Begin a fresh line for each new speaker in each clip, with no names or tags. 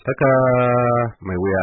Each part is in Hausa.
Tsaka mai wuya.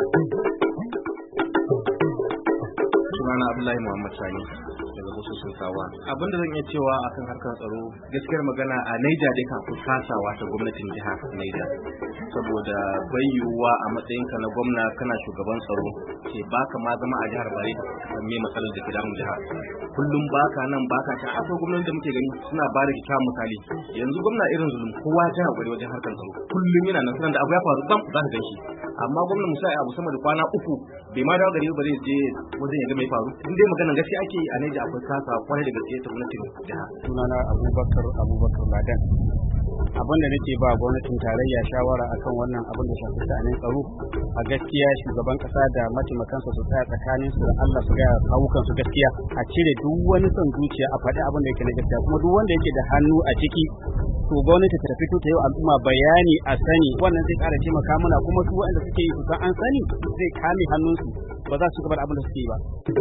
Sunana Abdullahi Muhammad Sani daga Busosin Sawa. Abin da zan iya cewa akan harkar tsaro, gaskiyar magana a Niger dai kafin kasawa ta gwamnatin jihar Niger. Saboda bai yiwuwa a matsayinka na gwamna kana shugaban tsaro ke baka ma zama a jihar bare ka san me matsalar da ke damun jihar. Kullum baka nan baka can, akwai gwamnati da muke gani suna ba da kyakkyawan misali. Yanzu gwamna irin zulum kowa ta hakuri wajen harkar tsaro. Kullum yana nan sanan da abu ya faru bam za ka gan shi. Amma gwamna Musa ya abu sama da kwana uku bai ma dawo gari ba zai je wajen ya ga mai faru. In dai maganar gaskiya ake yi a Niger akwai kasa kwarai da gaske ta gwamnatin jihar.
Sunana Abubakar Ladan. Abin da nake ba gwamnatin tarayya shawara akan wannan abin da shafi sha'anin tsaro, a gaskiya shugaban kasa da mataimakansa su tsaya tsakanin su da Allah su ga kawukan su gaskiya, a cire duk wani son zuciya, a faɗi abin da yake na gaskiya, kuma duk wanda yake da hannu a ciki to gwamnati ta fito ta yi al'umma bayani a sani. Wannan zai ƙara taimaka mana, kuma su waɗanda suke yi su san an sani zai kame hannunsu, ba za su gaba da abin da suke yi ba.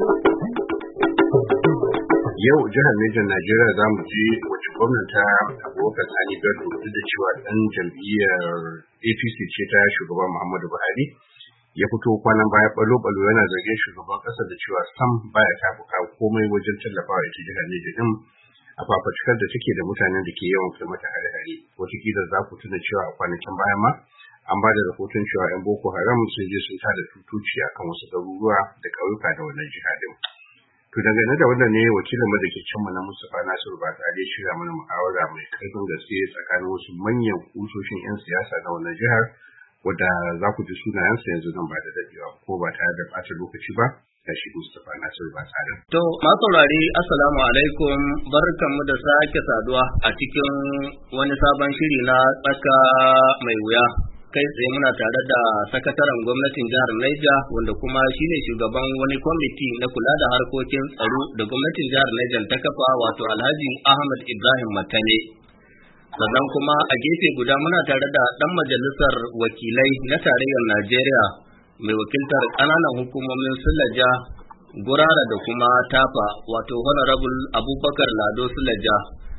Yau jihar Niger Najeriya za mu ji wacce gwamnati Abubakar Sani Bello duk da cewa ɗan jam'iyyar APC ce ta shugaban Muhammadu Buhari ya fito kwanan baya balo-balo yana zargin shugaban ƙasar da cewa sam baya tafuka komai wajen tallafawa ita jihar Niger din a fafatukar da take da mutanen da ke yawan kai mata hare-hare. Wataƙila za ku tuna cewa a kwanakin baya ma an ba da rahoton cewa 'yan Boko Haram sun je sun tada tutoci akan wasu garuruwa da ƙauyuka da wannan jiha din. To dangane da wannan ne wakilin mu da ke can na Mustapha Nasiru ba ta dai shirya mana muhawara mai karfin gaske tsakanin wasu manyan kusoshin 'yan siyasa na wannan jihar wadda za ku ji sunayensu yanzu nan ba da dadewa ko ba tare da ɓata lokaci ba ga shi Mustapha Nasiru ba tare.
To masu saurari assalamu alaikum, barkanmu da sake saduwa a cikin wani sabon shiri na tsaka mai wuya. Kai tsaye muna tare da sakataren gwamnatin jihar Niger wanda kuma shine shugaban wani kwamiti na kula da harkokin tsaro da gwamnatin jihar Niger ta kafa, wato Alhaji Ahmad Ibrahim Matane. Sannan kuma a gefe guda muna tare da ɗan majalisar wakilai na tarayyar Najeriya mai wakiltar ƙananan hukumomin Sulaja, Gurara da kuma Tafa, wato Honorable Abubakar Lado Sulaja.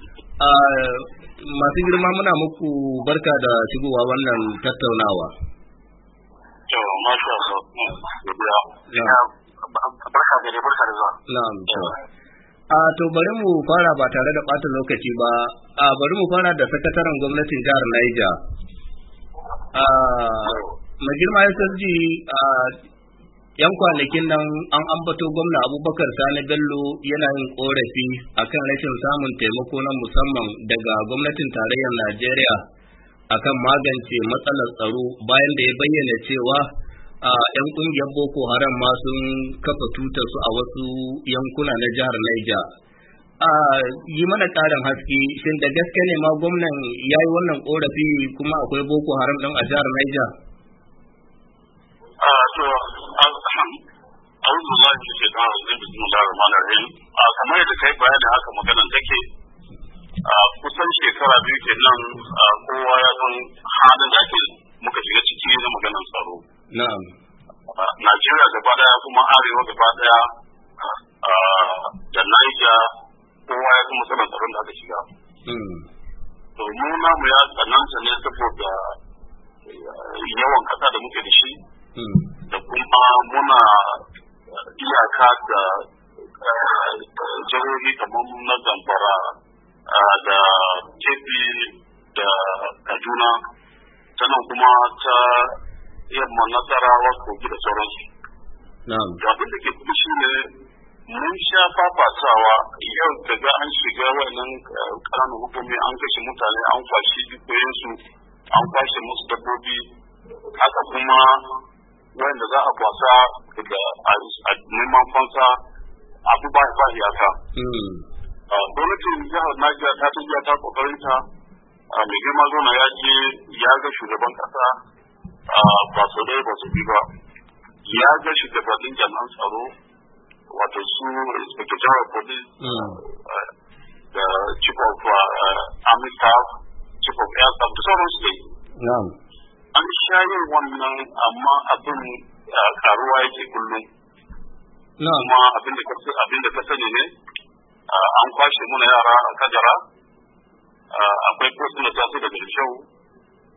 Masu girma muna muku barka da shigowa wannan tattaunawa.
To, masu barka da zuwa.
Na'am. To bari mu fara ba tare da ɓata lokaci ba. Bari mu fara da sakataren gwamnatin jihar Niger. Mai girma SSG, yan kwanakin nan an ambato gwamna Abubakar Sani Bello yana yin korafi akan rashin samun taimako na musamman daga gwamnatin tarayyar Najeriya akan magance matsalar tsaro, bayan da ya bayyana cewa yan kungiyar Boko Haram ma sun kafa tutar su a wasu yankuna na jihar Niger. Yi mana ƙarin haske, shin da gaske ne ma gwamnan ya yi wannan korafi kuma akwai Boko Haram ɗin a jihar Niger?
أعوذ بالله من الشيطان الرجيم بسم الله الرحمن الرحيم kamar yadda kai bayani haka maganar take kusan shekara biyu kenan kowa ya san halin da muka shiga ciki na maganar tsaro.
Na'am.
Najeriya gaba daya kuma arewa gaba daya da Niger kowa ya san matsalar tsaron da aka shiga. To mu namu ya tsananta ne saboda yawan kasa da muke da shi da kuma muna iyaka da jihohi kamar na Zamfara da Kebbi da Kaduna, sannan kuma ta yamma Nasarawa, Kogi da sauransu. Abin da ke kuma shi ne mun sha fafatawa yau daga an shiga wannan ƙananan hukumi an kashe mutane, an kwashi dukiyoyinsu, an kwashe musu dabbobi, haka kuma wanda za a kwasa daga neman fansa abu ba iyaka. Gwamnatin jihar Niger ta tafiya ta kokarinta, mai girma zona ya je ya ga shugaban kasa ba su dai ba su bi ba, ya ga shugabannin jami'an tsaro wato su inspector general police da chief of army staff, chief of air staff da sauransu dai. An sha yin wannan amma abin karuwa yake kullum. Kuma abin da ka sani ne an kwashe muna yara a Kajara, akwai post na taso daga Rishau,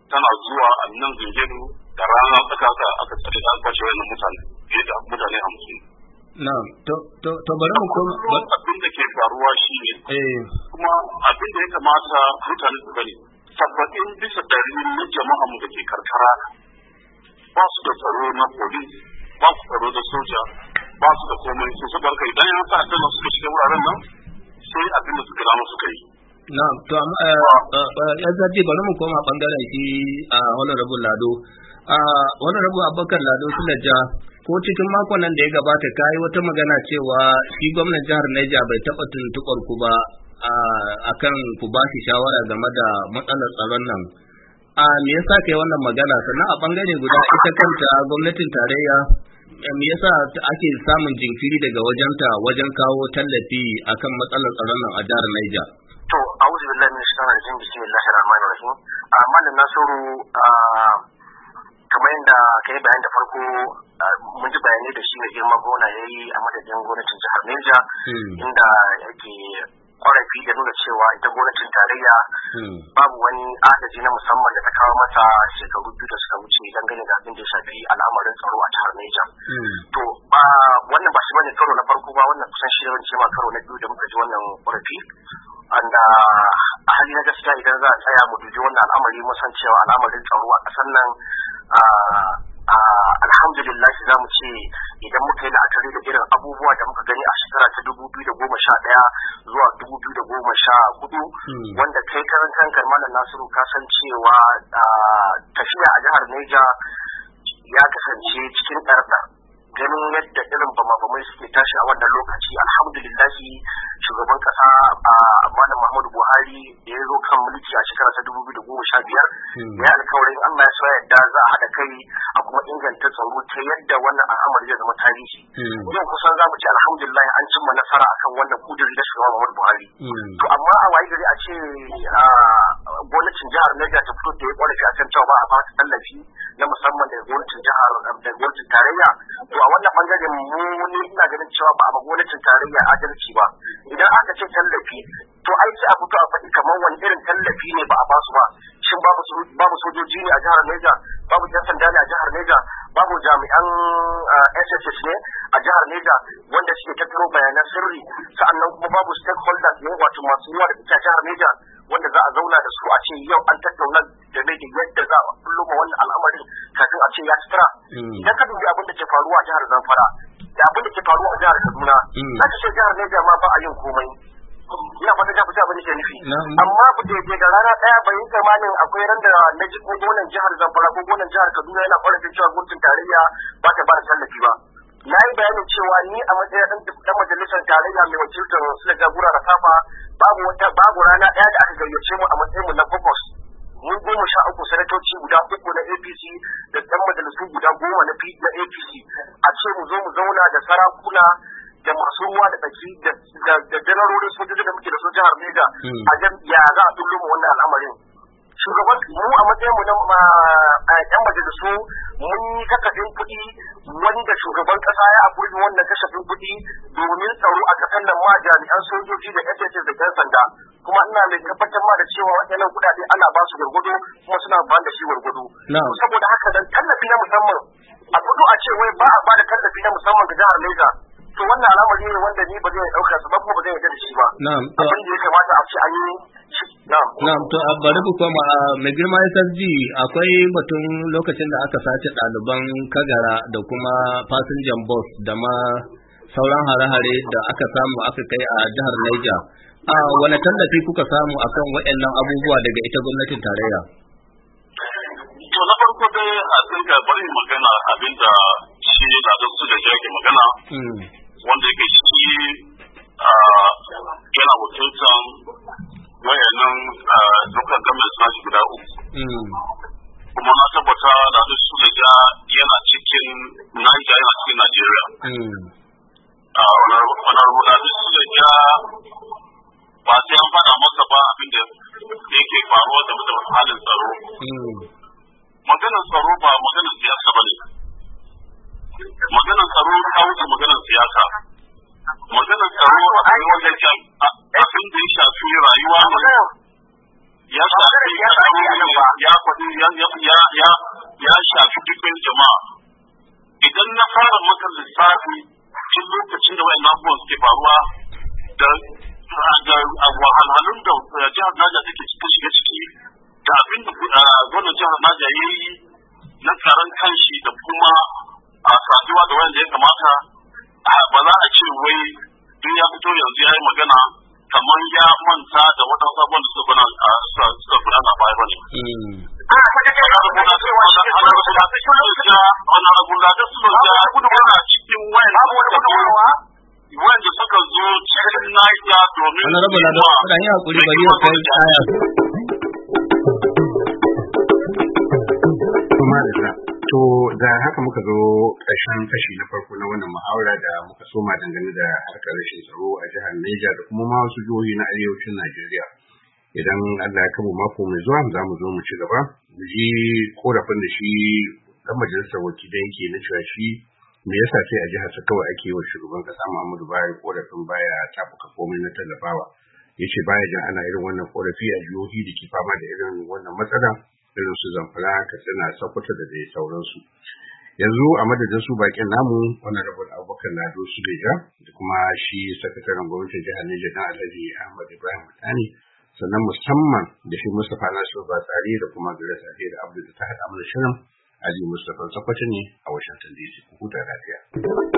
tana zuwa a nan Zungeru da rana tsaka aka tsare da albashi wannan mutane fiye da mutane 50.
Na'am, to bari mu koma
abin da ke faruwa shi ne kuma abin da ya kamata mutane su gani 70% na jama'a mu da ke karkara ba su da tsaro na police, ba su tsaro da soja, ba su da komai su su barka idan yan sa da suka shiga wuraren nan sai abin da suka dama suka yi.
Na'am, to amma yanzu bari mu koma bangaren shi a Honorable Lado. Honorable Abubakar Lado Sulaja, ko cikin makon nan da ya gabata ka yi wata magana cewa shi gwamnan jihar Niger bai taɓa tuntuɓar ku ba akan ku ba shi shawara game da matsalar tsaron nan. Me yasa kai wannan magana? Sannan a bangare guda ita kanta gwamnatin tarayya me yasa ake samun jinkiri daga wajenta wajen kawo tallafi akan matsalar tsaron nan a jihar Niger?
To, a'udhu billahi minash shaitanir rajim, bismillahir rahmanir rahim. Malam Nasiru, kamar yadda ka yi bayan da farko mun ji bayanai da shi mai girma gona ya yi a madadin gwamnatin jihar Niger, inda yake ƙorafi da nuna cewa ita gwamnatin tarayya babu wani agaji na musamman da ta kawo mata shekaru 2 da suka wuce dangane da abin da ya shafi al'amarin tsaro a jihar Niger. To wannan ba shi bane karo na farko ba, wannan kusan shi yawanci ma karo na 2 da muka ji wannan ƙorafi. Wanda a hali na gaskiya idan za a tsaya mu dubi wannan al'amari mun san cewa al'amarin tsaro a ƙasar nan alhamdulillah za mu ce idan muka yi la'akari da irin abubuwa da muka gani a shekara ta 2011 zuwa 2014 wanda kai karan kanka Malam Nasiru ka san cewa tafiya a jihar Niger ya kasance cikin ɗarɗar ganin yadda irin bama-bamai suke tashi a wannan lokaci. Alhamdulillahi shugaban kasa Malam Muhammadu Buhari da ya zo kan mulki a shekara ta 2015 ya alkawarin Allah ya so yadda za a haɗa kai a kuma inganta tsaro ta yadda wannan al'amari ya zama tarihi. Yau kusan za mu ce alhamdulillah an cimma nasara akan wannan kudiri da shugaban Muhammadu Buhari. To amma a waye gari a ce gwamnatin jihar Niger ta fito da ya ƙorafi a kan cewa ba a ba ta tallafi na musamman daga gwamnatin jihar da gwamnatin tarayya. To a wannan bangaren mu ne ina ganin cewa ba a ma gwamnatin tarayya adalci ba. Idan aka ce tallafi to ai sai a fito a faɗi kamar wani irin tallafi ne ba a basu ba. Shin babu sojoji ne a jihar Niger, babu ƴan sanda ne a jihar Niger, babu jami'an SSS ne a jihar Niger wanda suke tattaro bayanan sirri, sa'annan kuma babu stakeholders ne wato masu yawa da suke a jihar Niger wanda za a zauna da su a ce yau an tattauna game da yadda za a kullo ma wannan al'amarin kafin a ce ya tsira. Idan ka dubi abin da ke faruwa a jihar Zamfara da abin da ke faruwa a jihar Kaduna, za ka ce jihar Niger ma ba a yin komai. Ina fata ta fita abin da ke nufi. Amma ku da rana ɗaya bai yi zamanin akwai ran da na ji ko gonan jihar Zamfara ko gonan jihar Kaduna yana ƙorafin cewa gwamnatin tarayya ba ta ba da tallafi ba. Na yi bayanin cewa ni a matsayin ɗan majalisar tarayya mai wakiltar Sule Jagora da Safa babu rana ɗaya da aka gayyace mu a matsayin mu na Bokos. Mun 13 sanatoci guda 3 na APC da ɗan majalisu guda 10 na APC a ce mu zo mu zauna da sarakuna da masu ruwa da tsaki da janarorin sojoji da muke da su jihar Niger a ya za a dullo mu wannan al'amarin. Shugaban mu a matsayin mu na yan majalisu mun yi kasafin kuɗi wanda shugaban ƙasa ya approve wannan kasafin kuɗi domin tsaro a ƙasar nan ma jami'an sojoji da SSS da ƴan sanda, kuma ina mai tabbatar ma da cewa waɗannan kuɗaɗe ana ba su gwargwado kuma suna amfani da shi gwargwado. Saboda haka dan tallafi na musamman a fito a ce wai ba a ba da tallafi na musamman ga jihar Niger, to wannan al'amari ne wanda ni ba zai ɗauka su ba kuma ba zai yarda da shi ba. Abin da ya kamata a ce an yi.
Na'am, to bari ku koma mai girma SSG, akwai batun lokacin da aka sace ɗaliban Kagara da kuma fasinjan bus da ma sauran hare-hare da aka samu aka kai a jihar Niger. Wane tallafi kuka samu akan waɗannan abubuwa daga ita gwamnatin tarayya?
To na farko dai a tsinka bari magana abinda shi da su da yake magana wanda yake shi yana wakiltan wayannan dukkan gwamnati na guda 3. Kuma na tabbata da su da yana cikin Niger yana cikin Nigeria. Wannan rubuta su da ba sai an faɗa masa ba abin da yake faruwa da halin tsaro. Maganar tsaro ba maganar siyasa ba ne. Maganar tsaro ta wuce maganar siyasa. Maganar tsaro a wanda abin da ya shafi rayuwa ne. Ya shafi ya shafi dukkan jama'a. Idan na fara maka lissafi tun lokacin da wayan abubuwan suke faruwa da wahalhalun da jihar Niger take shiga ciki da abin da gwamnan jihar Niger ya yi na tsaron kanshi da kuma saduwa da wanda ya kamata, ba za a ce wai duk ya fito yanzu ya yi magana kamar ya manta da waɗansu abubuwan da suka gudana baya ba ne. Cikin wanda suka zo cikin Niger domin
To da haka muka zo ƙarshen kashi na farko na wannan muhawara da muka soma dangane da harkar rashin tsaro a jihar Niger da kuma ma wasu jihohi na arewacin Najeriya. Idan Allah ya kama mako mai zuwa za mu zo mu ci gaba mu ji korafin da shi dan majalisar wakilai yake na cewa shi me yasa sai a jihar sa kawai ake wa shugaban kasa Muhammadu Buhari korafin baya tafuka komai na tallafawa. Yace baya jin ana irin wannan korafi a jihohi da ke fama da irin wannan matsala irin su Zamfara, Katsina, Sokoto da dai sauransu. Yanzu a madadin su bakin namu Honorable Abubakar Lado Suleja da kuma shi sakataren gwamnatin jihar Niger dan Alhaji Ahmad Ibrahim Mutani, sannan musamman da shi Mustapha Nasiru Batsari da kuma Grace Ade da Abdul ta haɗa mana shirin. Ali Mustapha Sokoto ne a Washington DC. Ku huta lafiya.